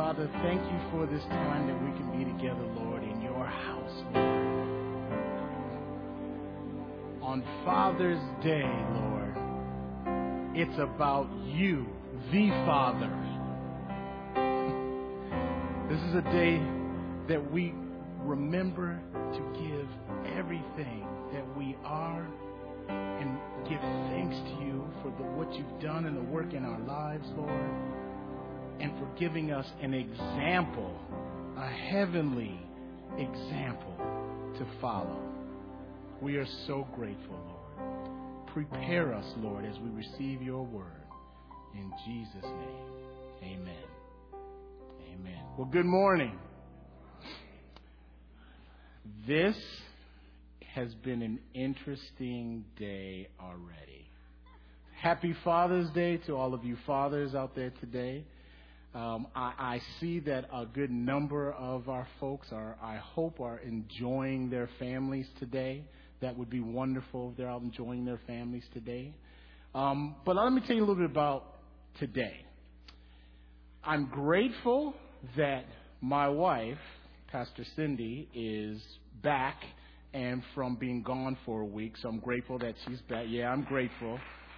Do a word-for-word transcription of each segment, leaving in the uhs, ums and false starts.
Father, thank you for this time that we can be together, Lord, in your house, Lord. On Father's Day, Lord, it's about you, the Father. This is a day that we remember to give everything that we are and give thanks to you for the, what you've done and the work in our lives, Lord, and for giving us an example, a heavenly example to follow. We are so grateful, Lord. Prepare us, Lord, as we receive your word. In Jesus' name, amen. Amen. Well, good morning. This has been an interesting day already. Happy Father's Day to all of you fathers out there today. Um, I, I see that a good number of our folks are, I hope, are enjoying their families today. That would be wonderful if they're out enjoying their families today. Um, but let me tell you a little bit about today. I'm grateful that my wife, Pastor Cindy, is back and from being gone for a week. So I'm grateful that she's back. Yeah, I'm grateful.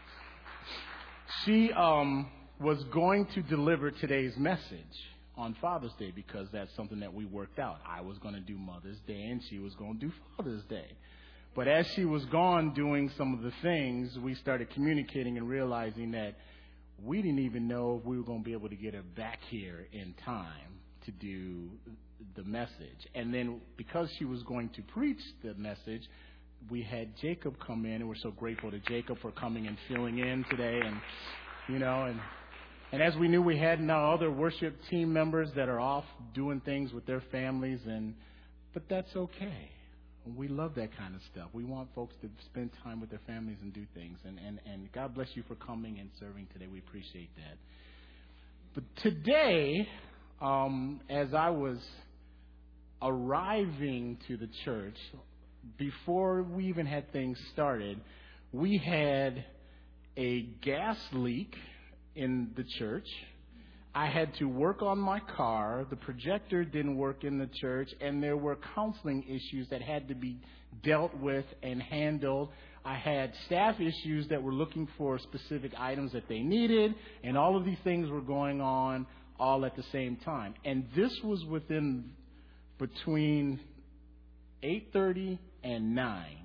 She um, was going to deliver today's message on Father's Day because that's something that we worked out. I was going to do Mother's Day and she was going to do Father's Day. But as she was gone doing some of the things, we started communicating and realizing that we didn't even know if we were going to be able to get her back here in time to do the message. And then because she was going to preach the message, we had Jacob come in, and we're so grateful to Jacob for coming and filling in today. And, you know, and and as we knew, we had now other worship team members that are off doing things with their families, and but that's okay. We love that kind of stuff. We want folks to spend time with their families and do things. And, and, and God bless you for coming and serving today. We appreciate that. But today, um, as I was arriving to the church, before we even had things started, we had a gas leak in the church. I had to work on my car. The projector didn't work in the church, and there were counseling issues that had to be dealt with and handled. I had staff issues that were looking for specific items that they needed, and all of these things were going on all at the same time. And this was within between eight thirty and nine.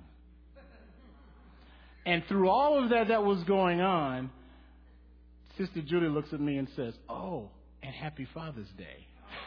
And through all of that that was going on, Sister Julie looks at me and says, "Oh, and happy Father's Day."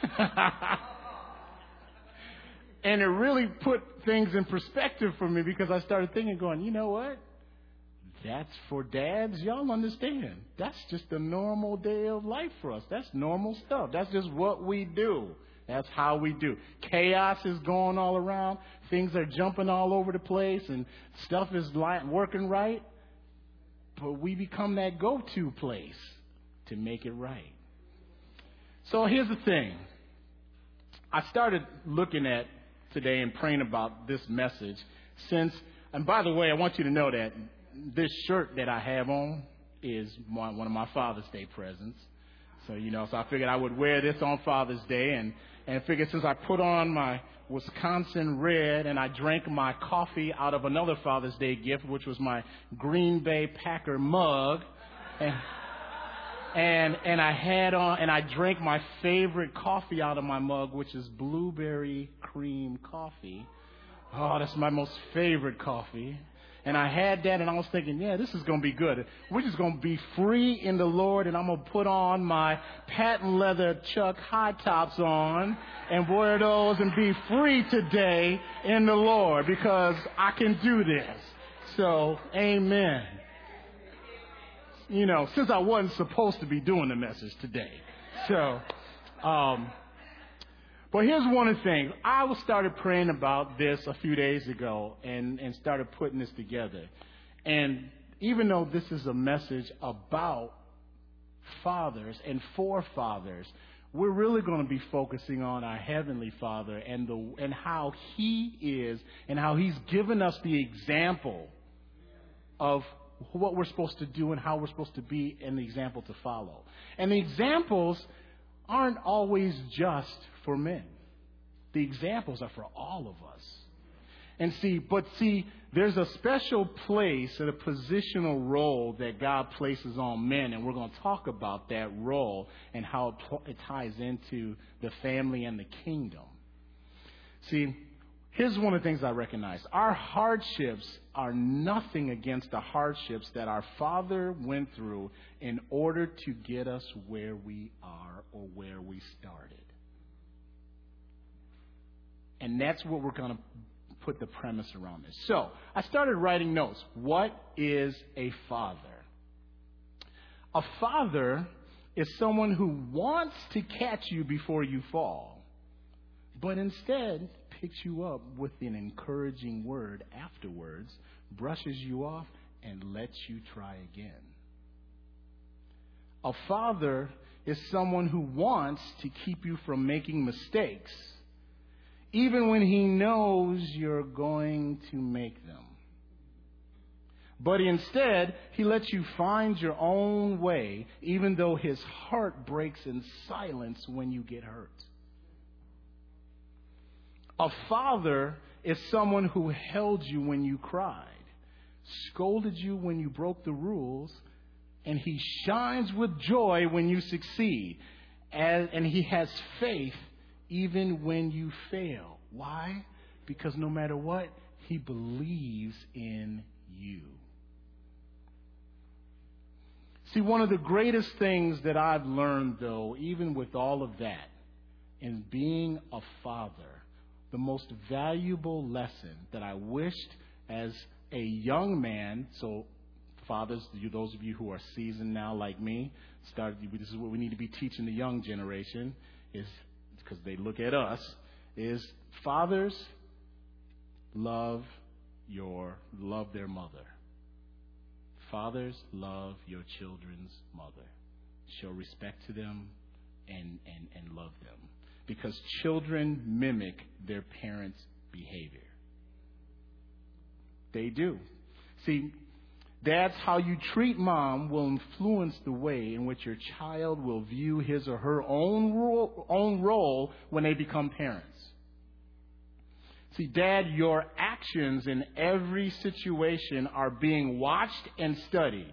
And it really put things in perspective for me because I started thinking, going, you know what? That's for dads. Y'all understand. That's just a normal day of life for us. That's normal stuff. That's just what we do. That's how we do. Chaos is going all around. Things are jumping all over the place and stuff is working right. But we become that go-to place to make it right. So here's the thing. I started looking at today and praying about this message since, and by the way, I want you to know that this shirt that I have on is one of my Father's Day presents. So, you know, so I figured I would wear this on Father's Day and, and figured since I put on my Wisconsin red and I drank my coffee out of another Father's Day gift, which was my Green Bay Packer mug, and and and I had on and I drank my favorite coffee out of my mug, which is blueberry cream coffee. Oh, that's my most favorite coffee. And I had that, and I was thinking, yeah, this is going to be good. We're just going to be free in the Lord, and I'm going to put on my patent leather Chuck high tops on and wear those and be free today in the Lord because I can do this. So, amen. You know, since I wasn't supposed to be doing the message today. So, um, but here's one thing. I started praying about this a few days ago and, and started putting this together. And even though this is a message about fathers and for fathers, we're really going to be focusing on our Heavenly Father and the and how He is and how He's given us the example of what we're supposed to do and how we're supposed to be and the example to follow. And the examples aren't always just for men. The examples are for all of us. And see, but see, there's a special place and a positional role that God places on men, and we're going to talk about that role and how it, pl- it ties into the family and the kingdom. See, here's one of the things I recognize. Our hardships are nothing against the hardships that our Father went through in order to get us where we are or where we started. And that's what we're going to put the premise around this. So, I started writing notes. What is a father? A father is someone who wants to catch you before you fall, but instead picks you up with an encouraging word afterwards, brushes you off, and lets you try again. A father is someone who wants to keep you from making mistakes, even when he knows you're going to make them. But instead, he lets you find your own way, even though his heart breaks in silence when you get hurt. A father is someone who held you when you cried, scolded you when you broke the rules, and he shines with joy when you succeed. And he has faith even when you fail. Why? Because no matter what, he believes in you. See, one of the greatest things that I've learned, though, even with all of that, in being a father, the most valuable lesson that I wished as a young man, so fathers, you, those of you who are seasoned now like me, start, this is what we need to be teaching the young generation, is because they look at us, is fathers love your, love their mother. Fathers, love your children's mother. Show respect to them and, and, and love them. Because children mimic their parents' behavior. They do. See, that's how you treat mom will influence the way in which your child will view his or her own role, own role when they become parents. See, Dad, your actions in every situation are being watched and studied.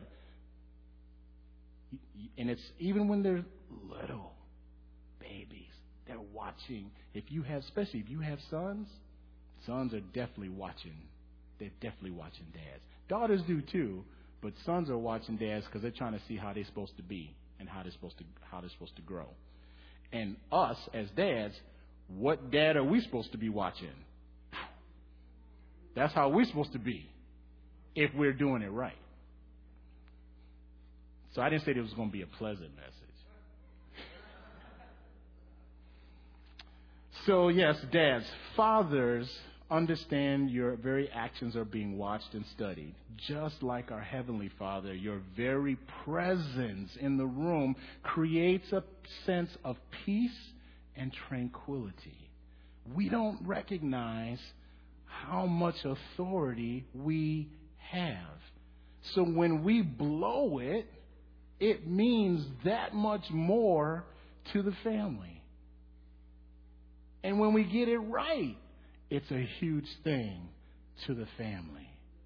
And it's even when they're little babies, they're watching. If you have, especially if you have sons, sons are definitely watching. They're definitely watching dads. Daughters do too, but sons are watching dads because they're trying to see how they're supposed to be and how they're supposed to how they're supposed to grow. And us as dads, what dad are we supposed to be watching? That's how we're supposed to be if we're doing it right. So I didn't say it was going to be a pleasant message. So yes, dads, fathers, understand your very actions are being watched and studied. Just like our Heavenly Father, your very presence in the room creates a sense of peace and tranquility. We don't recognize how much authority we have. So when we blow it, it means that much more to the family. And when we get it right, it's a huge thing to the family.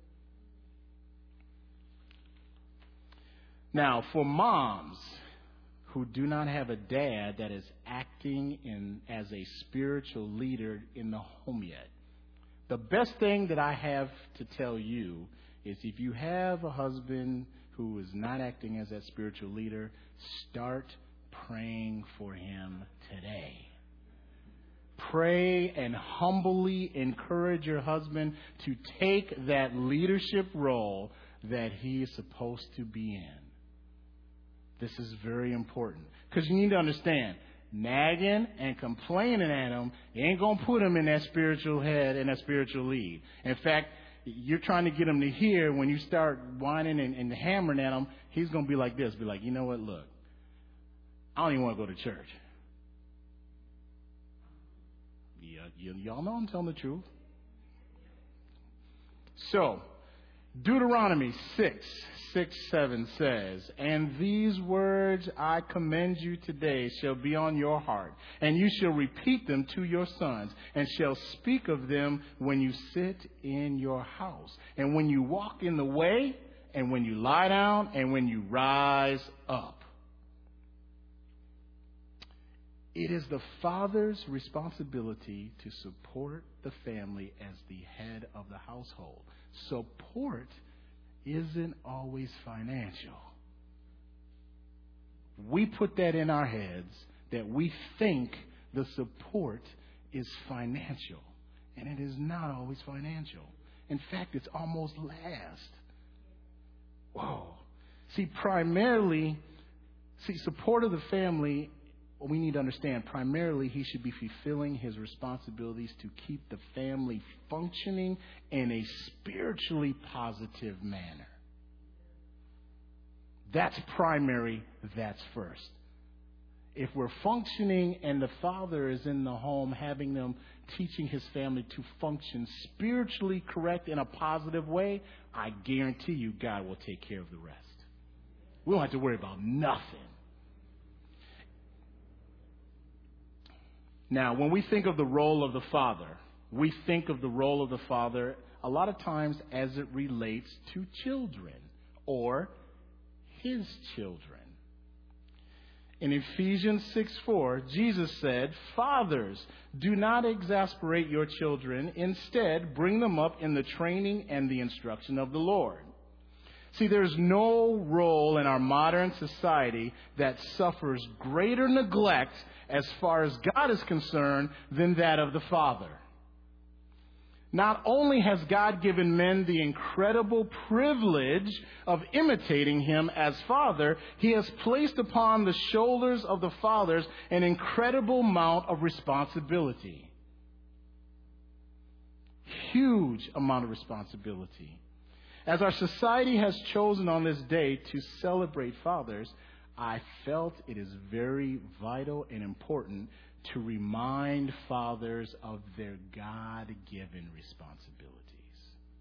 Now, for moms who do not have a dad that is acting in as a spiritual leader in the home yet, the best thing that I have to tell you is if you have a husband who is not acting as that spiritual leader, start praying for him today. Pray and humbly encourage your husband to take that leadership role that he is supposed to be in. This is very important because you need to understand, nagging and complaining at him ain't going to put him in that spiritual head and that spiritual lead. In fact, you're trying to get him to hear when you start whining and, and hammering at him, he's going to be like this, be like, you know what, look, I don't even want to go to church. Yeah, y- y'all know I'm telling the truth. So, Deuteronomy six, six, seven says, "And these words I commend you today shall be on your heart, and you shall repeat them to your sons, and shall speak of them when you sit in your house, and when you walk in the way, and when you lie down, and when you rise up." It is the father's responsibility to support the family as the head of the household. Support isn't always financial. We put that in our heads that we think the support is financial, and it is not always financial. In fact, it's almost last. Whoa. See, primarily, see, support of the family, we need to understand, primarily he should be fulfilling his responsibilities to keep the family functioning in a spiritually positive manner. That's primary, that's first. If we're functioning and the father is in the home, having them, teaching his family to function spiritually correct in a positive way, I guarantee you God will take care of the rest. We don't have to worry about nothing. Now, when we think of the role of the father, we think of the role of the father a lot of times as it relates to children or his children. In Ephesians six four, Jesus said, "Fathers, do not exasperate your children. Instead, bring them up in the training and the instruction of the Lord." See, there's no role in our modern society that suffers greater neglect as far as God is concerned than that of the father. Not only has God given men the incredible privilege of imitating him as father, he has placed upon the shoulders of the fathers an incredible amount of responsibility. Huge amount of responsibility. As our society has chosen on this day to celebrate fathers, I felt it is very vital and important to remind fathers of their God-given responsibilities.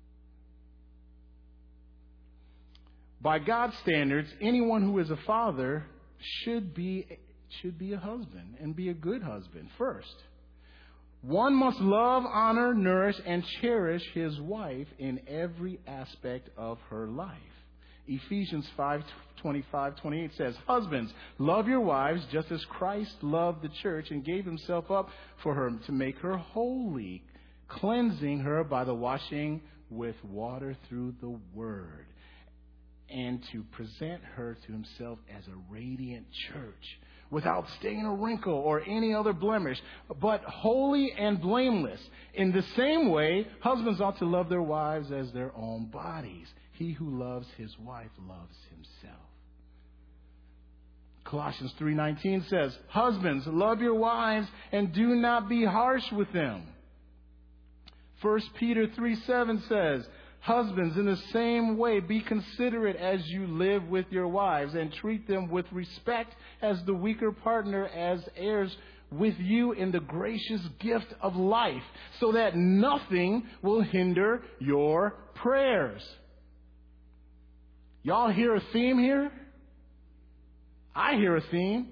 By God's standards, anyone who is a father should be, should be a husband and be a good husband first. One must love, honor, nourish, and cherish his wife in every aspect of her life. Ephesians five twenty-five, twenty-eight says, "Husbands, love your wives just as Christ loved the church and gave himself up for her to make her holy, cleansing her by the washing with water through the word, and to present her to himself as a radiant church, without stain or wrinkle or any other blemish, but holy and blameless. In the same way, husbands ought to love their wives as their own bodies. He who loves his wife loves himself." Colossians three nineteen says, "Husbands, love your wives and do not be harsh with them." First Peter three seven says, "Husbands, in the same way, be considerate as you live with your wives, and treat them with respect as the weaker partner, as heirs with you in the gracious gift of life, so that nothing will hinder your prayers." Y'all hear a theme here? I hear a theme.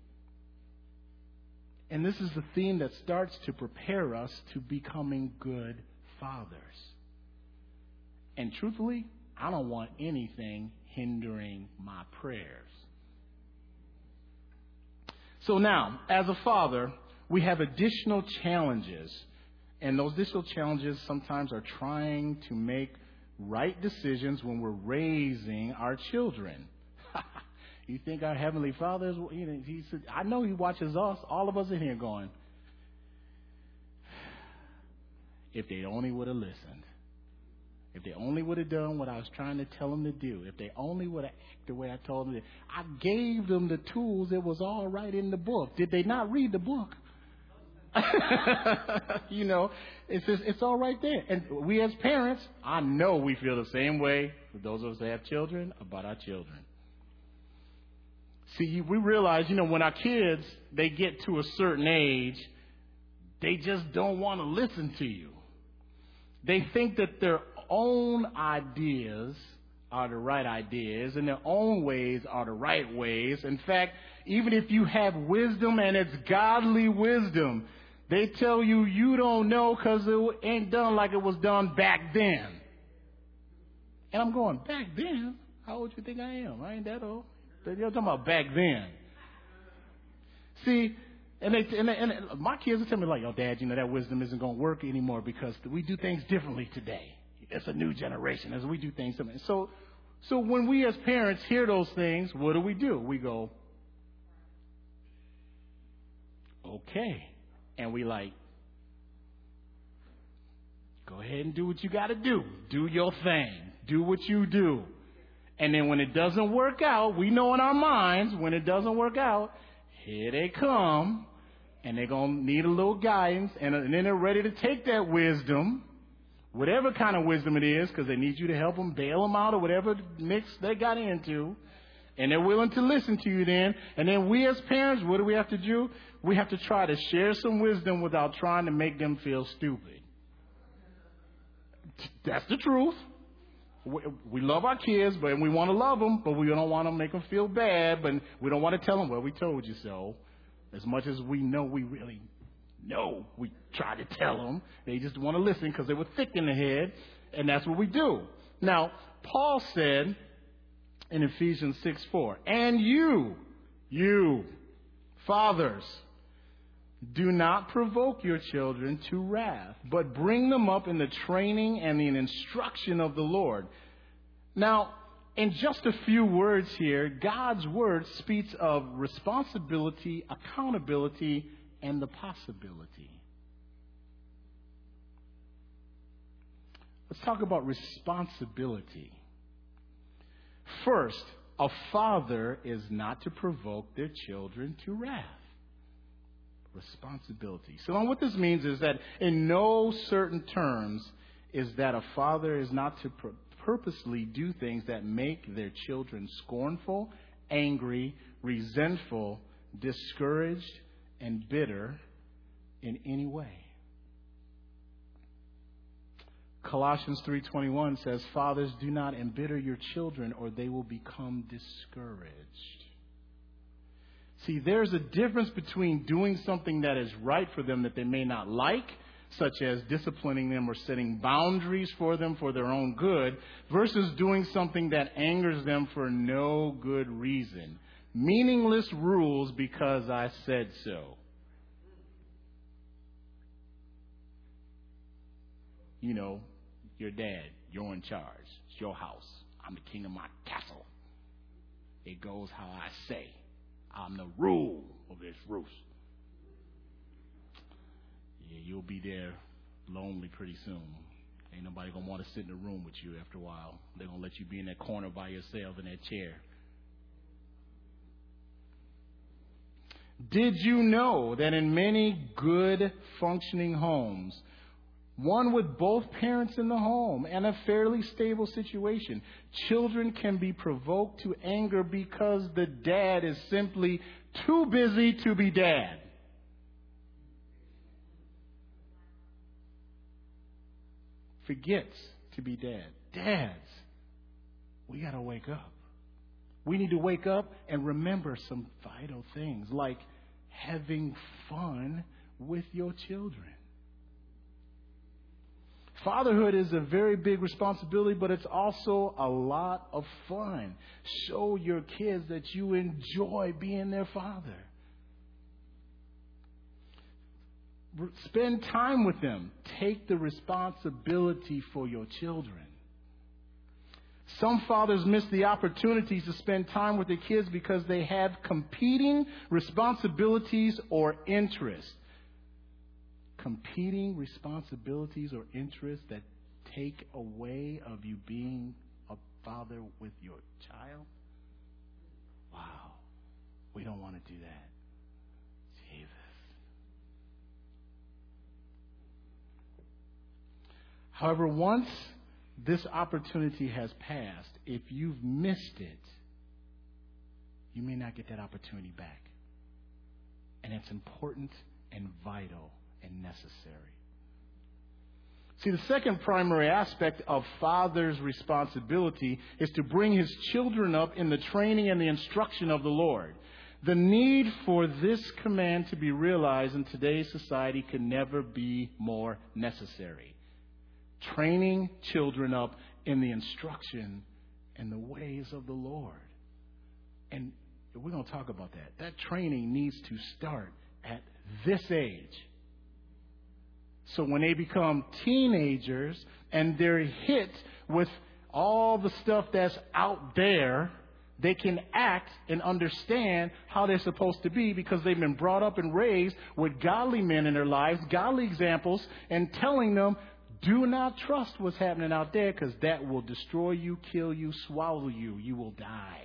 And this is the theme that starts to prepare us to becoming good fathers. And truthfully, I don't want anything hindering my prayers. So now, as a father, we have additional challenges. And those additional challenges sometimes are trying to make right decisions when we're raising our children. You think our Heavenly Father is, you know, he said, I know he watches us, all of us in here going, if they only would have listened. If they only would have done what I was trying to tell them to do. If they only would have acted the way I told them to. I gave them the tools. It was all right in the book. Did they not read the book? You know, it's just, it's all right there. And we as parents, I know we feel the same way, for those of us that have children, about our children. See, we realize, you know, when our kids, they get to a certain age, they just don't want to listen to you. They think that their own ideas are the right ideas, and their own ways are the right ways. In fact, even if you have wisdom and it's godly wisdom, they tell you you don't know because it ain't done like it was done back then. And I'm going, back then? How old do you think I am? I ain't that old. You're talking about back then. See, and, they, and, they, and my kids will tell me, like, oh, Dad, you know, that wisdom isn't going to work anymore because we do things differently today. It's a new generation as we do things differently. So, so when we as parents hear those things, what do we do? We go, okay. And we like, go ahead and do what you got to do. Do your thing. Do what you do. And then when it doesn't work out, we know in our minds, when it doesn't work out, here they come, and they're going to need a little guidance, and, and then they're ready to take that wisdom, whatever kind of wisdom it is, because they need you to help them bail them out or whatever mix they got into, and they're willing to listen to you then. And then we as parents, what do we have to do? We have to try to share some wisdom without trying to make them feel stupid. That's the truth. We love our kids, but we want to love them, but we don't want to make them feel bad, but we don't want to tell them, well, we told you so. As much as we know we really know, we try to tell them. They just want to listen because they were thick in the head, and that's what we do. Now, Paul said in Ephesians six four, and you, you, fathers, do not provoke your children to wrath, but bring them up in the training and the instruction of the Lord. Now, in just a few words here, God's word speaks of responsibility, accountability, and the possibility. Let's talk about responsibility. First, a father is not to provoke their children to wrath. Responsibility. So what this means is that in no certain terms is that a father is not to pr- purposely do things that make their children scornful, angry, resentful, discouraged, and bitter in any way. Colossians three twenty-one says, fathers, do not embitter your children or they will become discouraged. See, there's a difference between doing something that is right for them that they may not like, such as disciplining them or setting boundaries for them for their own good, versus doing something that angers them for no good reason. Meaningless rules because I said so. You know, your dad, you're in charge. It's your house. I'm the king of my castle. It goes how I say. I'm the rule of this roost. Yeah, you'll be there lonely pretty soon. Ain't nobody going to want to sit in the room with you after a while. They're going to let you be in that corner by yourself in that chair. Did you know that in many good functioning homes, one with both parents in the home and a fairly stable situation, children can be provoked to anger because the dad is simply too busy to be dad? Forgets to be dad. Dads, we got to wake up. We need to wake up and remember some vital things like having fun with your children. Fatherhood is a very big responsibility, but it's also a lot of fun. Show your kids that you enjoy being their father. Spend time with them. Take the responsibility for your children. Some fathers miss the opportunities to spend time with their kids because they have competing responsibilities or interests. Competing responsibilities or interests that take away of you being a father with your child? Wow. We don't want to do that. Jesus. However, once this opportunity has passed, if you've missed it, you may not get that opportunity back. And it's important and vital and necessary. See, the second primary aspect of father's responsibility is to bring his children up in the training and the instruction of the Lord. The need for this command to be realized in today's society could never be more necessary. Training children up in the instruction and the ways of the Lord. And we're going to talk about that. That training needs to start at this age. So when they become teenagers and they're hit with all the stuff that's out there, they can act and understand how they're supposed to be because they've been brought up and raised with godly men in their lives, godly examples, and telling them, do not trust what's happening out there because that will destroy you, kill you, swallow you. You will die.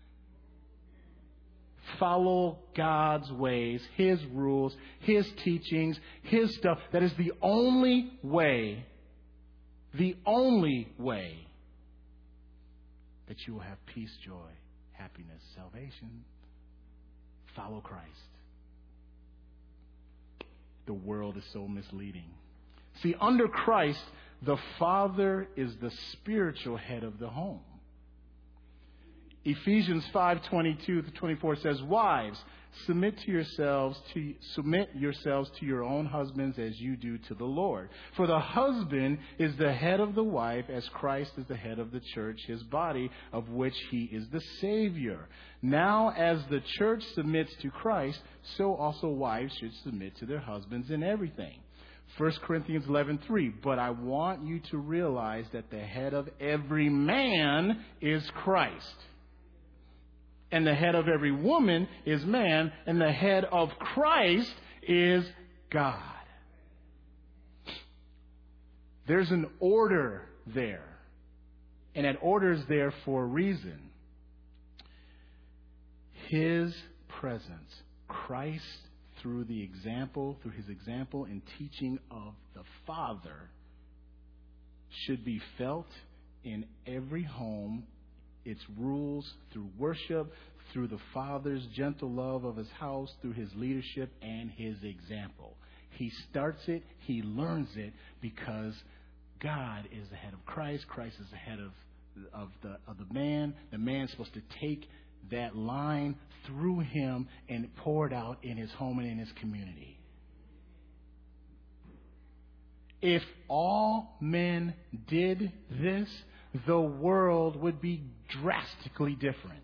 Follow God's ways, His rules, His teachings, His stuff. That is the only way, the only way that you will have peace, joy, happiness, salvation. Follow Christ. The world is so misleading. See, under Christ, the father is the spiritual head of the home. Ephesians five twenty-two to twenty-four says, "Wives, submit to yourselves to submit yourselves to your own husbands as you do to the Lord. For the husband is the head of the wife, as Christ is the head of the church, his body, of which he is the Savior. Now, as the church submits to Christ, so also wives should submit to their husbands in everything." First Corinthians eleven three, "But I want you to realize that the head of every man is Christ. And the head of every woman is man, and the head of Christ is God." There's an order there. And that order is there for a reason. His presence, Christ, through the example, through his example and teaching of the Father, should be felt in every home. Its rules through worship, through the Father's gentle love of his house, through his leadership and his example. He starts it, he learns it, because God is the head of Christ. Christ is the head of, of, the, of the man. The man's supposed to take that line through him and pour it out in his home and in his community. If all men did this, the world would be drastically different.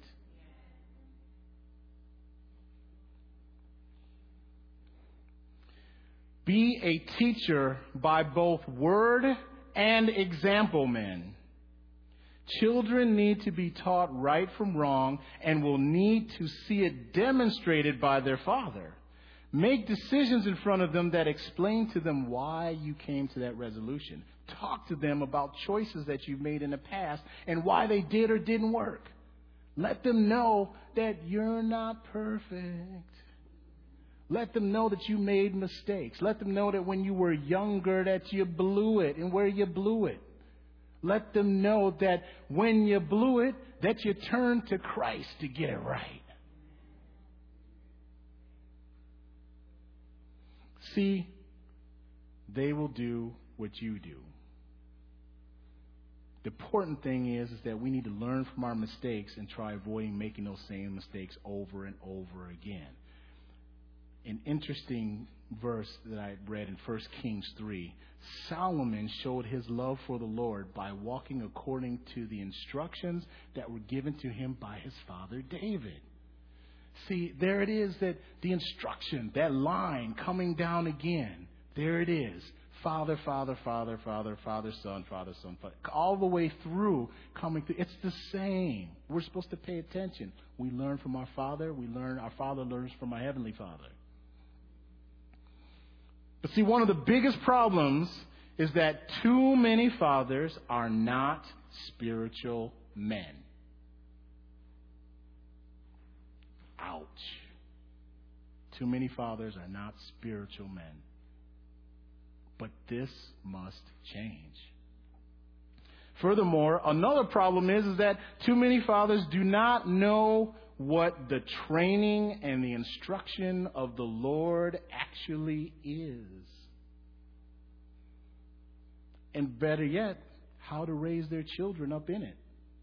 Be a teacher by both word and example, men. Children need to be taught right from wrong and will need to see it demonstrated by their father. Make decisions in front of them that explain to them why you came to that resolution. Talk to them about choices that you've made in the past and why they did or didn't work. Let them know that you're not perfect. Let them know that you made mistakes. Let them know that when you were younger that you blew it and where you blew it. Let them know that when you blew it, that you turned to Christ to get it right. See, they will do what you do. The important thing is, is that we need to learn from our mistakes and try avoiding making those same mistakes over and over again. An interesting verse that I read in First Kings three, Solomon showed his love for the Lord by walking according to the instructions that were given to him by his father David. See, there it is, that the instruction, that line coming down again, there it is. Father, Father, Father, Father, Father, Son, Father, Son, Father. All the way through, coming through. It's the same. We're supposed to pay attention. We learn from our Father. We learn, our Father learns from our Heavenly Father. But see, one of the biggest problems is that too many fathers are not spiritual men. Ouch. Too many fathers are not spiritual men. But this must change. Furthermore, another problem is, is that too many fathers do not know what the training and the instruction of the Lord actually is. and better yet, how to raise their children up in it.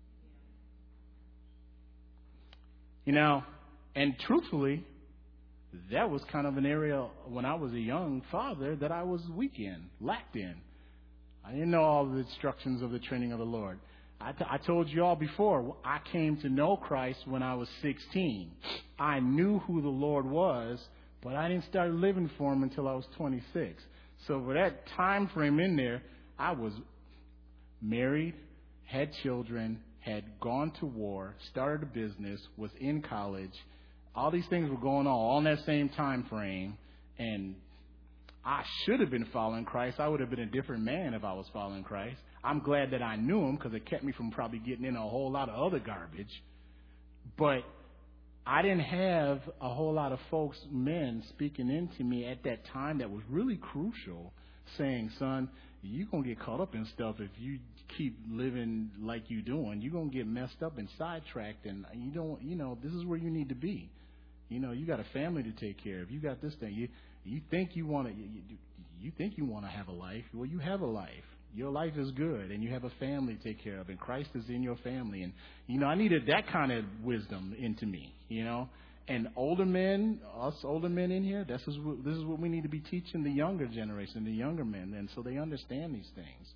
You know, and truthfully, that was kind of an area when I was a young father that I was weak in, lacked in. I didn't know all the instructions of the training of the Lord. I, t- I told you all before, I came to know Christ when I was sixteen. I knew who the Lord was, but I didn't start living for Him until I was twenty-six. So for that time frame in there, I was married, had children, had gone to war, started a business, was in college. All these things were going on all in that same time frame, and I should have been following Christ. I would have been a different man if I was following Christ. I'm glad that I knew Him because it kept me from probably getting in a whole lot of other garbage. But I didn't have a whole lot of folks, men, speaking into me at that time that was really crucial, saying, son, you're going to get caught up in stuff if you keep living like you're doing. You're going to get messed up and sidetracked, and you don't, you know, this is where you need to be. You know, you got a family to take care of. You got this thing. You you think you want to you, you think you want to have a life. Well, you have a life. Your life is good, and you have a family to take care of, and Christ is in your family. And, you know, I needed that kind of wisdom into me, you know. And older men, us older men in here, this is what, this is what we need to be teaching the younger generation, the younger men, and so they understand these things.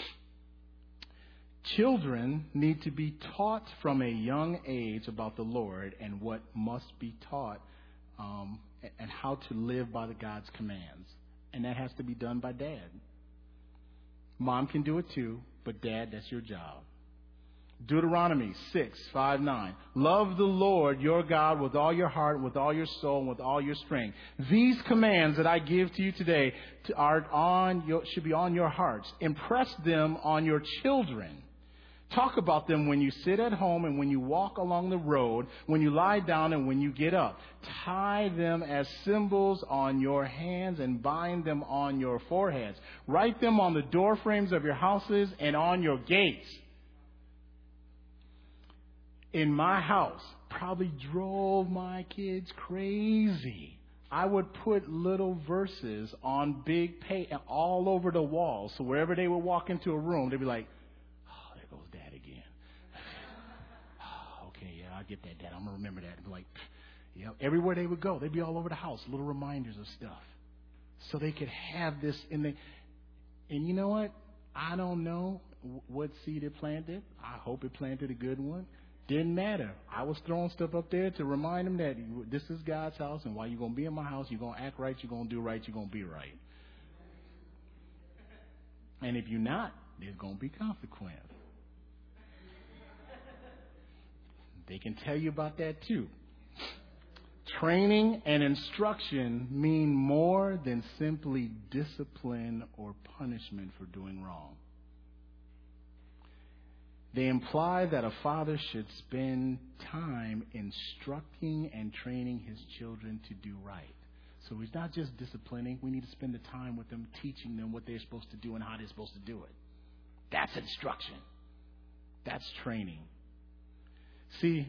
Children need to be taught from a young age about the Lord and what must be taught um, and how to live by the God's commands. And that has to be done by dad. Mom can do it too, but dad, that's your job. Deuteronomy six, five, nine. Love the Lord your God with all your heart, with all your soul, and with all your strength. These commands that I give to you today are on your, should be on your hearts. Impress them on your children. Talk about them when you sit at home and when you walk along the road, when you lie down and when you get up. Tie them as symbols on your hands and bind them on your foreheads. Write them on the door frames of your houses and on your gates. In my house, probably drove my kids crazy. I would put little verses on big pay all over the walls. So wherever they would walk into a room, they'd be like, oh, there goes Dad again. Oh, okay, yeah, I get that, Dad. I'm going to remember that. And be like, you know, everywhere they would go, they'd be all over the house, little reminders of stuff. So they could have this in the, and you know what? I don't know what seed it planted. I hope it planted a good one. Didn't matter. I was throwing stuff up there to remind them that this is God's house, and while you're going to be in my house, you're going to act right, you're going to do right, you're going to be right. And if you're not, there's going to be consequence. They can tell you about that too. Training and instruction mean more than simply discipline or punishment for doing wrong. They imply that a father should spend time instructing and training his children to do right. So he's not just disciplining. We need to spend the time with them, teaching them what they're supposed to do and how they're supposed to do it. That's instruction. That's training. See,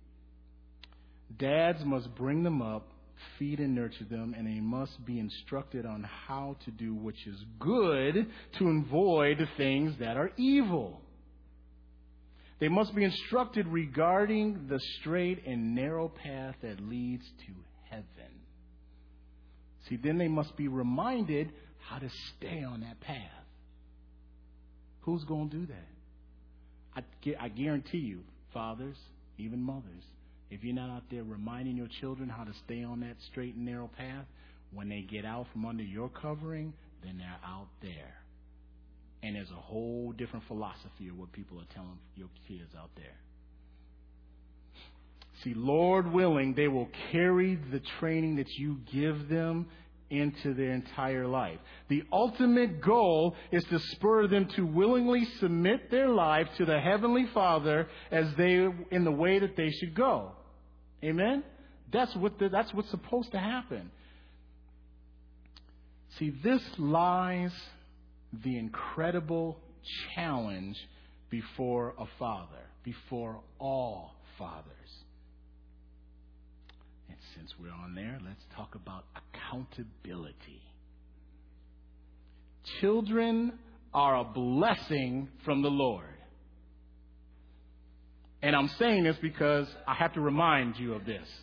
dads must bring them up, feed and nurture them, and they must be instructed on how to do which is good to avoid the things that are evil. They must be instructed regarding the straight and narrow path that leads to heaven. See, then they must be reminded how to stay on that path. Who's going to do that? I, I guarantee you, fathers, even mothers, if you're not out there reminding your children how to stay on that straight and narrow path, when they get out from under your covering, then they're out there. And there's a whole different philosophy of what people are telling your kids out there. See, Lord willing, they will carry the training that you give them into their entire life. The ultimate goal is to spur them to willingly submit their life to the Heavenly Father as they in the way that they should go. Amen? That's what the, that's what's supposed to happen. See, this lies the incredible challenge before a father, before all fathers. And since we're on there, let's talk about accountability. Children are a blessing from the Lord. And I'm saying this because I have to remind you of this.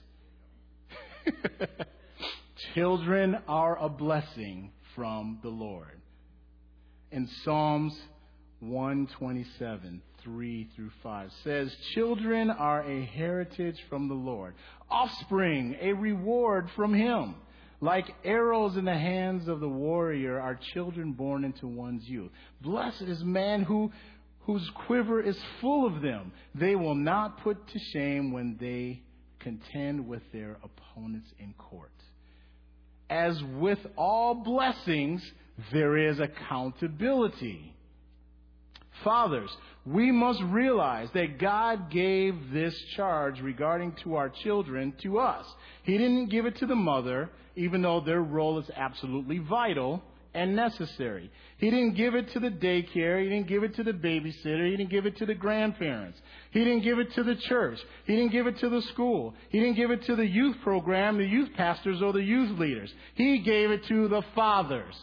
Children are a blessing from the Lord. In Psalms one twenty-seven, three through five says, children are a heritage from the Lord, offspring a reward from him. Like arrows in the hands of the warrior are children born into one's youth. Blessed is man who whose quiver is full of them. They will not put to shame when they contend with their opponents in court. As with all blessings, there is accountability. Fathers, we must realize that God gave this charge regarding to our children to us. He didn't give it to the mother, even though their role is absolutely vital and necessary. He didn't give it to the daycare. He didn't give it to the babysitter. He didn't give it to the grandparents. He didn't give it to the church. He didn't give it to the school. He didn't give it to the youth program, the youth pastors, or the youth leaders. He gave it to the fathers.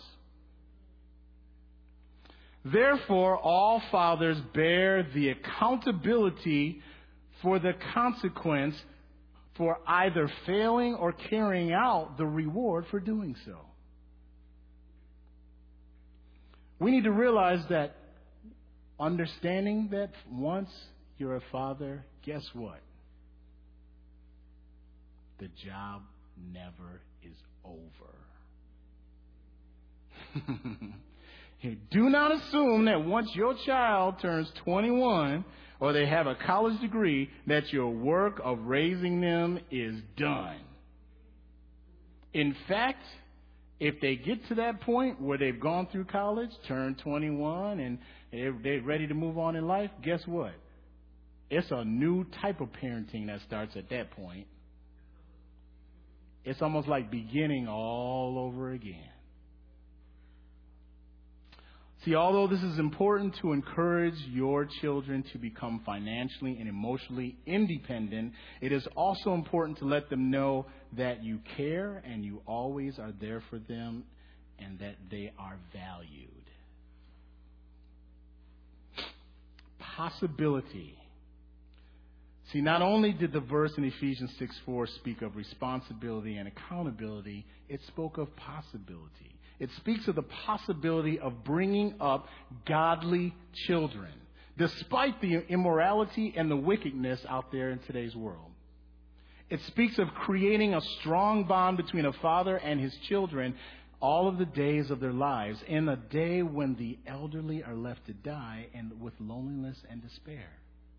Therefore, all fathers bear the accountability for the consequence for either failing or carrying out the reward for doing so. We need to realize that understanding that once you're a father, guess what? The job never is over. Do not assume that once your child turns twenty-one or they have a college degree, that your work of raising them is done. In fact, if they get to that point where they've gone through college, turned twenty-one, and they're ready to move on in life, guess what? It's a new type of parenting that starts at that point. It's almost like beginning all over again. See, although this is important to encourage your children to become financially and emotionally independent, it is also important to let them know that you care and you always are there for them and that they are valued. Possibility. See, not only did the verse in Ephesians six four speak of responsibility and accountability, it spoke of possibility. It speaks of the possibility of bringing up godly children, despite the immorality and the wickedness out there in today's world. It speaks of creating a strong bond between a father and his children all of the days of their lives, in a day when the elderly are left to die and with loneliness and despair.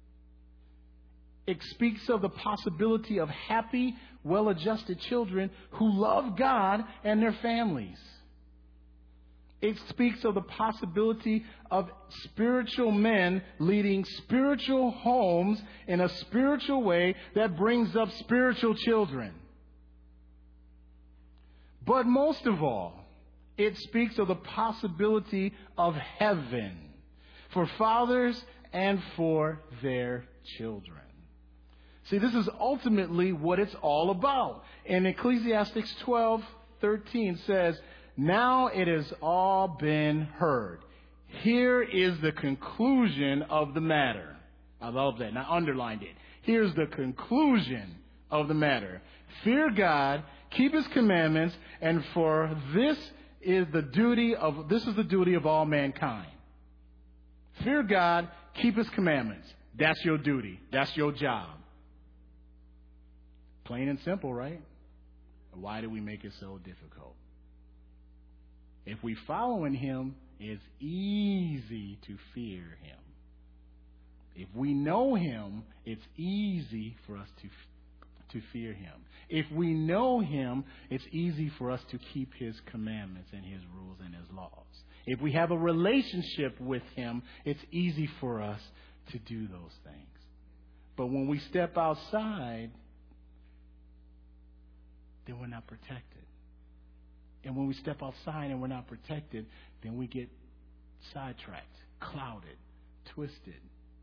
It speaks of the possibility of happy, well-adjusted children who love God and their families. It speaks of the possibility of spiritual men leading spiritual homes in a spiritual way that brings up spiritual children. But most of all, it speaks of the possibility of heaven for fathers and for their children. See, this is ultimately what it's all about. And Ecclesiastes twelve thirteen says, "Now it has all been heard. Here is the conclusion of the matter." I love that. And I underlined it. Here's the conclusion of the matter. Fear God, keep His commandments, and for this is the duty of this is the duty of all mankind. Fear God, keep His commandments. That's your duty. That's your job. Plain and simple, right? Why do we make it so difficult? If we follow in Him, it's easy to fear Him. If we know Him, it's easy for us to, to fear Him. If we know Him, it's easy for us to keep His commandments and His rules and His laws. If we have a relationship with Him, it's easy for us to do those things. But when we step outside, then we're not protected. And when we step outside and we're not protected, then we get sidetracked, clouded, twisted.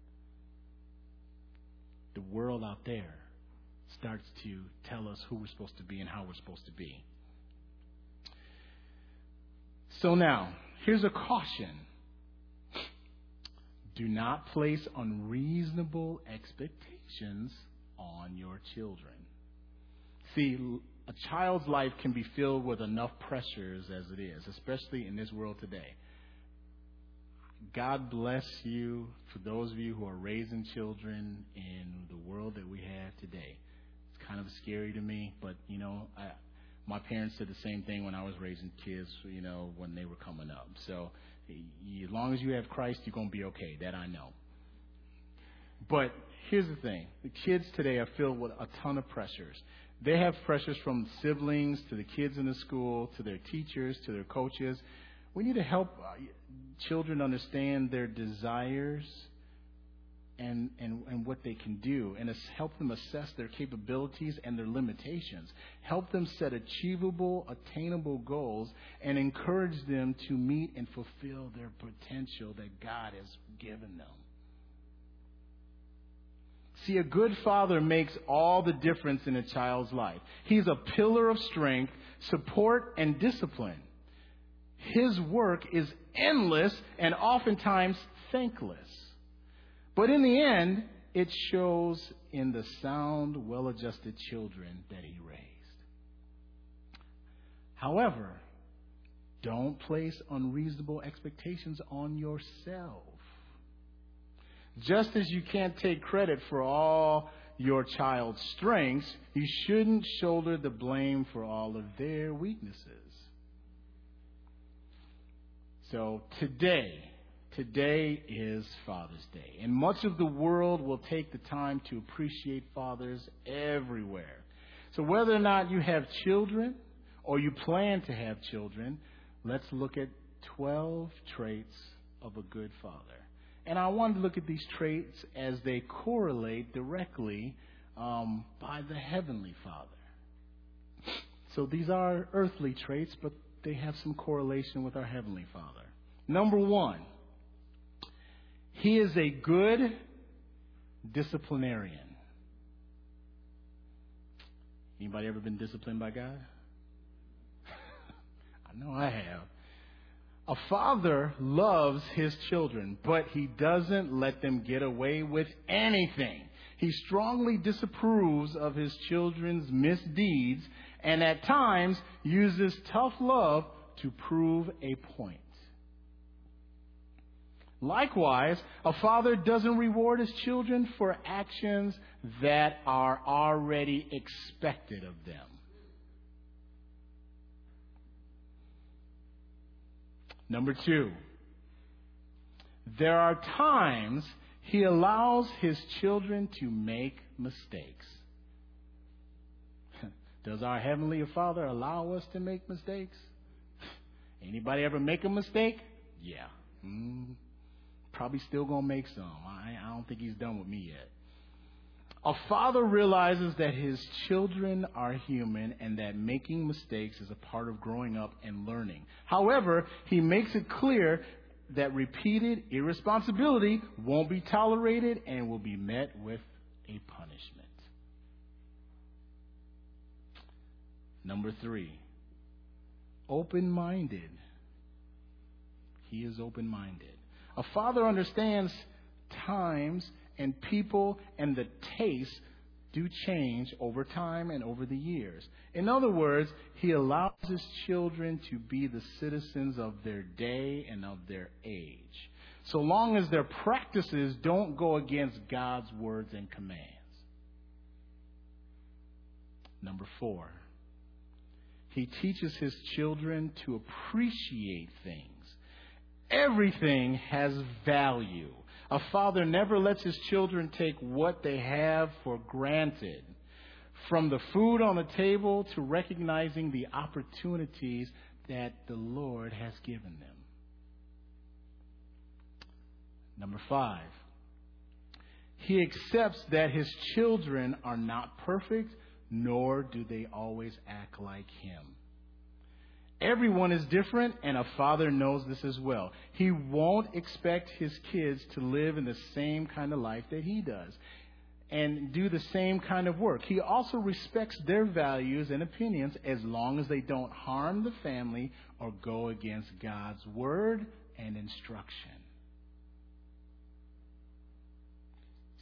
The world out there starts to tell us who we're supposed to be and how we're supposed to be. So now, here's a caution Do not place unreasonable expectations on your children. See, a child's life can be filled with enough pressures as it is, especially in this world today. God bless you for those of you who are raising children in the world that we have today. It's kind of scary to me, but, you know, I, my parents did the same thing when I was raising kids, you know, when they were coming up. So as long as you have Christ, you're going to be okay. That I know. But here's the thing. The kids today are filled with a ton of pressures. They have pressures from siblings to the kids in the school to their teachers to their coaches. We need to help children understand their desires and, and, and what they can do, and help them assess their capabilities and their limitations. Help them set achievable, attainable goals and encourage them to meet and fulfill their potential that God has given them. See, a good father makes all the difference in a child's life. He's a pillar of strength, support, and discipline. His work is endless and oftentimes thankless. But in the end, it shows in the sound, well-adjusted children that he raised. However, don't place unreasonable expectations on yourself. Just as you can't take credit for all your child's strengths, you shouldn't shoulder the blame for all of their weaknesses. So today, today is Father's Day, and much of the world will take the time to appreciate fathers everywhere. So whether or not you have children or you plan to have children, let's look at twelve traits of a good father. And I wanted to look at these traits as they correlate directly um, by the Heavenly Father. So these are earthly traits, but they have some correlation with our Heavenly Father. Number one, he is a good disciplinarian. Anybody ever been disciplined by God? I know I have. A father loves his children, but he doesn't let them get away with anything. He strongly disapproves of his children's misdeeds and at times uses tough love to prove a point. Likewise, a father doesn't reward his children for actions that are already expected of them. Number two, there are times he allows his children to make mistakes. Does our Heavenly Father allow us to make mistakes? Anybody ever make a mistake? Yeah. Mm, probably still going to make some. I, I don't think he's done with me yet. A father realizes that his children are human and that making mistakes is a part of growing up and learning. However, he makes it clear that repeated irresponsibility won't be tolerated and will be met with a punishment. Number three, open-minded. He is open-minded. A father understands times and people and the tastes do change over time and over the years. In other words, he allows his children to be the citizens of their day and of their age, so long as their practices don't go against God's words and commands. Number four, he teaches his children to appreciate things. Everything has value. A father never lets his children take what they have for granted, from the food on the table to recognizing the opportunities that the Lord has given them. Number five, he accepts that his children are not perfect, nor do they always act like him. Everyone is different, and a father knows this as well. He won't expect his kids to live in the same kind of life that he does and do the same kind of work. He also respects their values and opinions as long as they don't harm the family or go against God's word and instruction.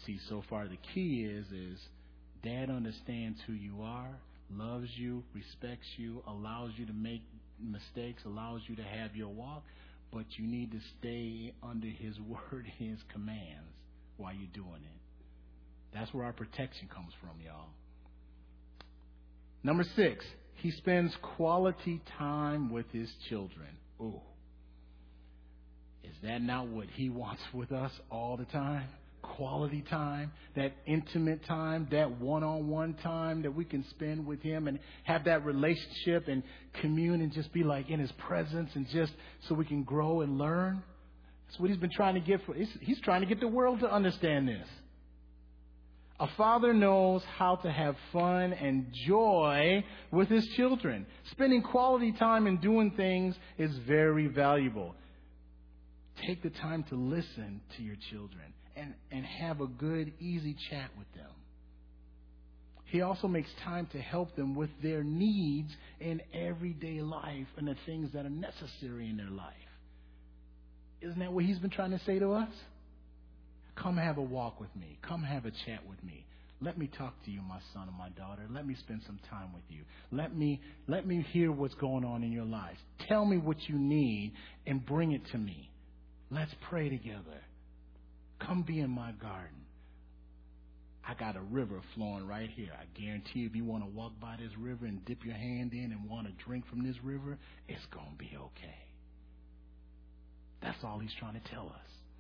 See, so far the key is, is Dad understands who you are, loves you, respects you, allows you to make mistakes, allows you to have your walk, but you need to stay under His word, His commands while you're doing it. That's where our protection comes from, y'all. Number six, he spends quality time with his children. Ooh. Is that not what He wants with us all the time? Quality time, that intimate time, that one-on-one time that we can spend with Him and have that relationship and commune and just be like in His presence and just so we can grow and learn. That's what He's been trying to get for. He's, he's trying to get the world to understand this. A father knows how to have fun and joy with his children. Spending quality time and doing things is very valuable. Take the time to listen to your children and, and have a good, easy chat with them. He also makes time to help them with their needs in everyday life and the things that are necessary in their life. Isn't that what He's been trying to say to us? Come have a walk with me. Come have a chat with me. Let me talk to you, my son and my daughter. Let me spend some time with you. Let me, let me hear what's going on in your lives. Tell me what you need and bring it to me. Let's pray together. Come be in my garden. I got a river flowing right here. I guarantee you, if you want to walk by this river and dip your hand in and want to drink from this river, it's going to be okay. That's all He's trying to tell us.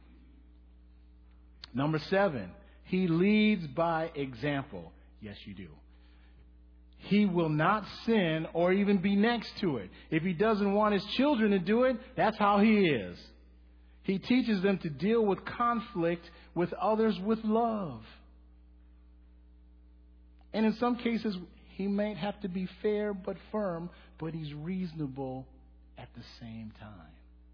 Number seven, he leads by example. Yes, you do. He will not sin or even be next to it. If he doesn't want his children to do it, that's how he is. He teaches them to deal with conflict with others with love. And in some cases, he might have to be fair but firm, but he's reasonable at the same time.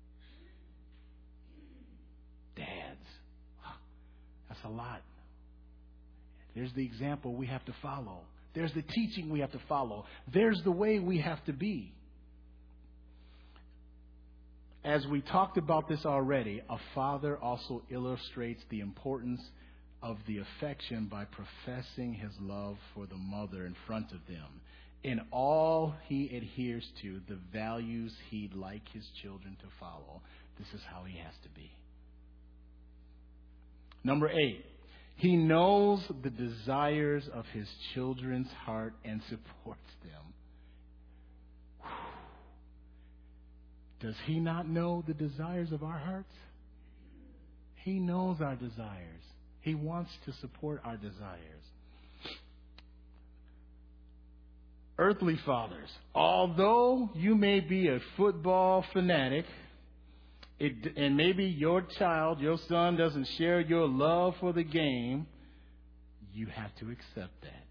Dads. That's a lot. There's the example we have to follow. There's the teaching we have to follow. There's the way we have to be. As we talked about this already, a father also illustrates the importance of the affection by professing his love for the mother in front of them. In all he adheres to, the values he'd like his children to follow. This is how he has to be. Number eight, he knows the desires of his children's heart and supports them. Does he not know the desires of our hearts? He knows our desires. He wants to support our desires. Earthly fathers, although you may be a football fanatic, It, and maybe your child, your son, doesn't share your love for the game, you have to accept that.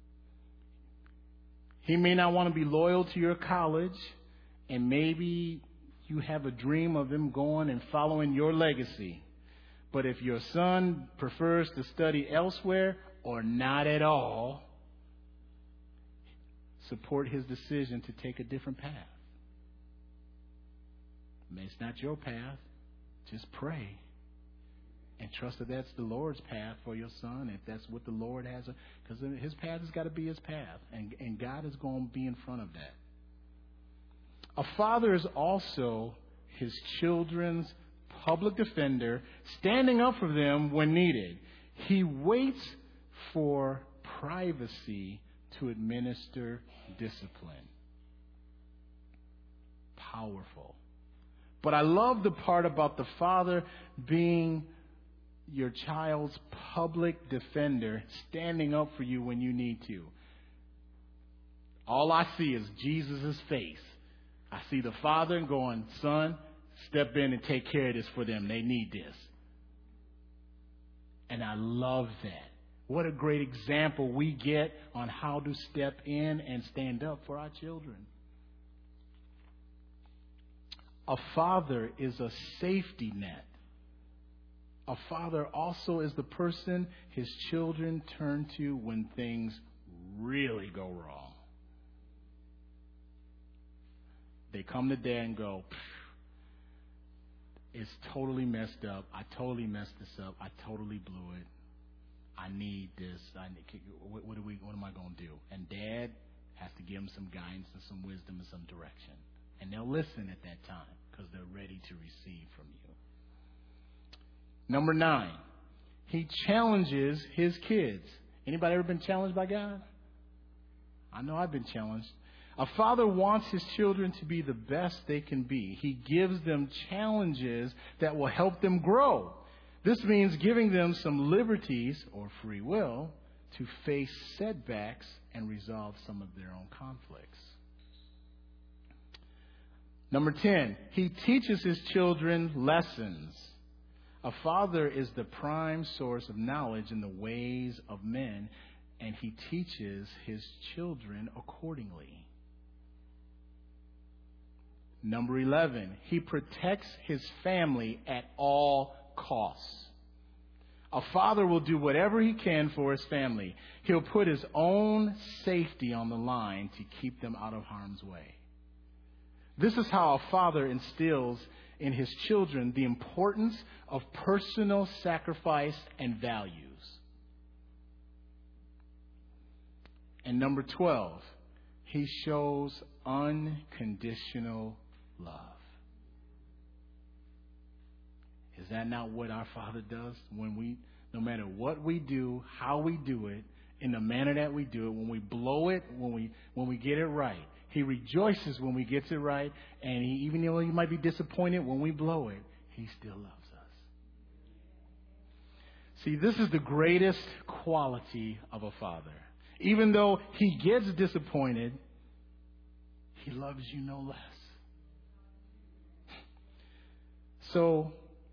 He may not want to be loyal to your college, and maybe you have a dream of him going and following your legacy. But if your son prefers to study elsewhere or not at all, support his decision to take a different path. It's not your path. Just pray and trust that that's the Lord's path for your son, if that's what the Lord has. Because his path has got to be his path, and, and God is going to be in front of that. A father is also his children's public defender, standing up for them when needed. He waits for privacy to administer discipline. Powerful. But I love the part about the father being your child's public defender, standing up for you when you need to. All I see is Jesus' face. I see the father going, son, step in and take care of this for them. They need this. And I love that. What a great example we get on how to step in and stand up for our children. A father is a safety net. A father also is the person his children turn to when things really go wrong. They come to dad and go, it's totally messed up. I totally messed this up. I totally blew it. I need this. I need, what, what, do we, what am I going to do? And Dad has to give them some guidance and some wisdom and some direction. And they'll listen at that time because they're ready to receive from you. Number nine, he challenges his kids. Anybody ever been challenged by God? I know I've been challenged. A father wants his children to be the best they can be. He gives them challenges that will help them grow. This means giving them some liberties or free will to face setbacks and resolve some of their own conflicts. Number ten, he teaches his children lessons. A father is the prime source of knowledge in the ways of men, and he teaches his children accordingly. Number eleven, he protects his family at all costs. A father will do whatever he can for his family. He'll put his own safety on the line to keep them out of harm's way. This is how a father instills in his children the importance of personal sacrifice and values. And number twelve, he shows unconditional love. Is that not what our Father does? When we, no matter what we do, how we do it, in the manner that we do it, when we blow it, when we when we get it right, He rejoices when we get it right, and He, even though He might be disappointed when we blow it, He still loves us. See, this is the greatest quality of a father. Even though He gets disappointed, He loves you no less. So,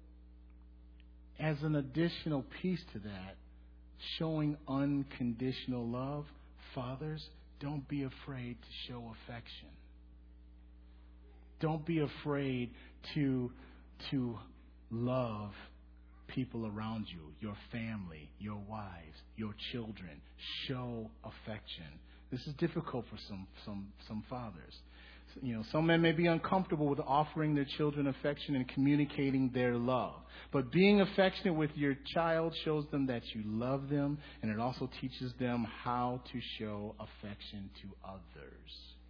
as an additional piece to that, showing unconditional love, fathers, don't be afraid to show affection. Don't be afraid to, to love people around you, your family, your wives, your children. Show affection. This is difficult for some, some, some fathers. You know, some men may be uncomfortable with offering their children affection and communicating their love. But being affectionate with your child shows them that you love them, and it also teaches them how to show affection to others.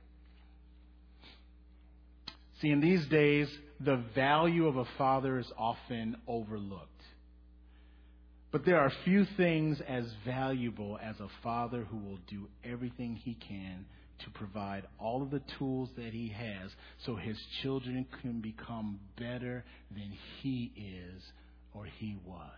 See, in these days, the value of a father is often overlooked. But there are few things as valuable as a father who will do everything he can to provide all of the tools that he has so his children can become better than he is or he was.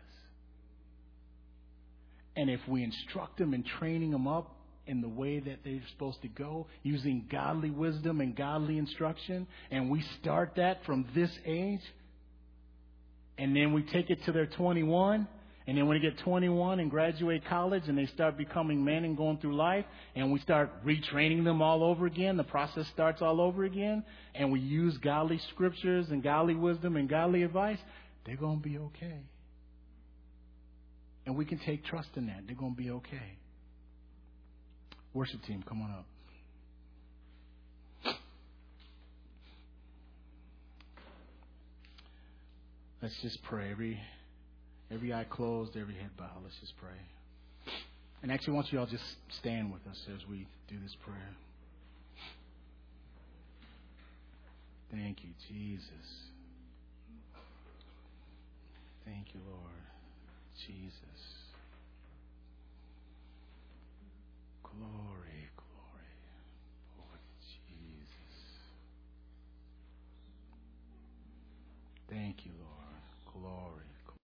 And if we instruct them in training them up in the way that they're supposed to go, using godly wisdom and godly instruction, and we start that from this age, and then we take it to their twenty-one, and then when they get twenty-one and graduate college and they start becoming men and going through life, and we start retraining them all over again, the process starts all over again, and we use godly scriptures and godly wisdom and godly advice, they're going to be okay. And we can take trust in that. They're going to be okay. Worship team, come on up. Let's just pray. Every Every eye closed, every head bowed. Let's just pray. And actually, I want you all just stand with us as we do this prayer. Thank you, Jesus. Thank you, Lord. Jesus. Glory, glory. Lord Jesus. Thank you, Lord. Glory.